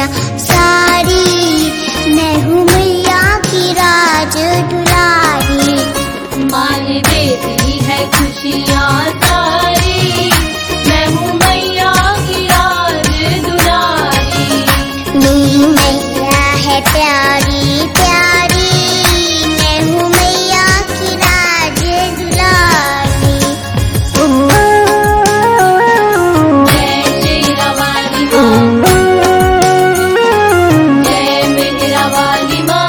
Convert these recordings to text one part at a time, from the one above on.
दुनिया सारी, मैं हूँ मैया की राज दुलारी। माँ ने दे दी है खुशियाँ सारी, मैं हूँ मैया की राज दुलारी। मेरी मैया है प्यारी प्यारी, मैं हूँ मैया की राज दुलारी। जय शेरा वाली माँ, जय मेहरा वाली माँ।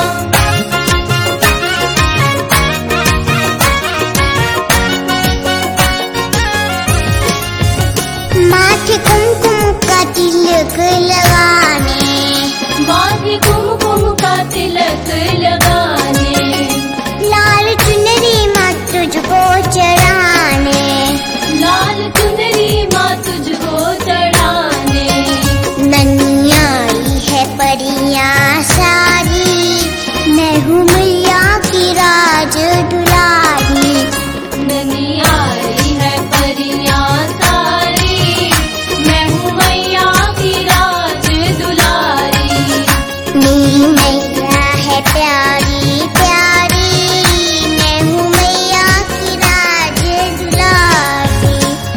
माथे कुमकुम का तिलक लगाने, माथे कुमकुम का तिलक लगाने, लाल चुनरी माँ तुझको चढ़ाने, लाल चुनरी माँ तुझको चढ़ाने। नन्ही आई है परियां सारी, मैं हूँ मैया की राज दुलारी। ननी आई है परियां सारी, मैं हूँ मैया की राज दुलारी। मेरी मैया है प्यारी प्यारी, मैं हूँ मैया की राज दुलारी।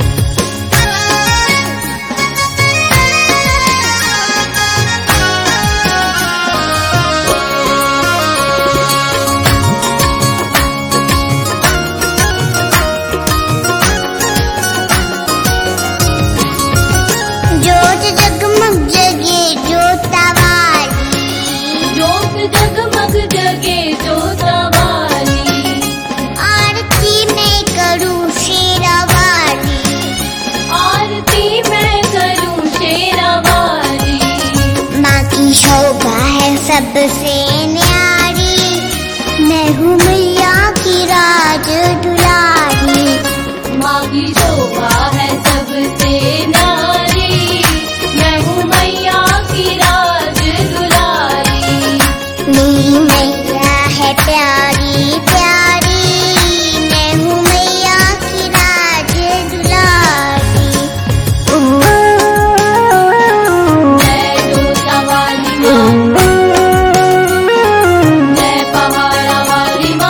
जोत जगमग जगे जोता वाली, जोत जगमग जगे जोता वाली, आरती मैं करूँ शेरा वाली, आरती मैं करूँ शेरा वाली। माँ की शोभा है सबसे न्यारी, मैं हूँ मैया की राज दुलारी। माँ की शोभा है सबसे नारी, मैं हूँ मैया की राज दुलारी। मेरी मैया है प्यारी प्यारी, मैं हूँ मैया की राज दुलारी। जय जोता वाली माँ, जय पहाड़ा वाली माँ।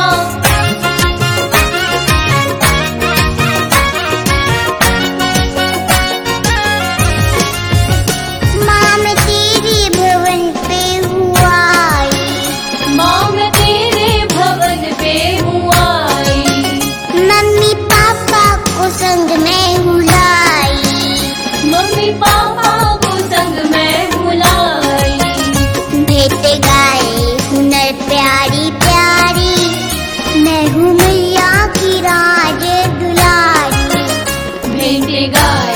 माँ मैं तेरे भवन पे हुआ आई, माँ मैं तेरे भवन पे हूँ आई, मम्मी पापा को संग में बुलाई, मम्मी पापा को संग में बुलाई। भेंट गाए हुनर प्यारी प्यारी, मैं हूँ मैया की राज दुलारी। भेंटे गाए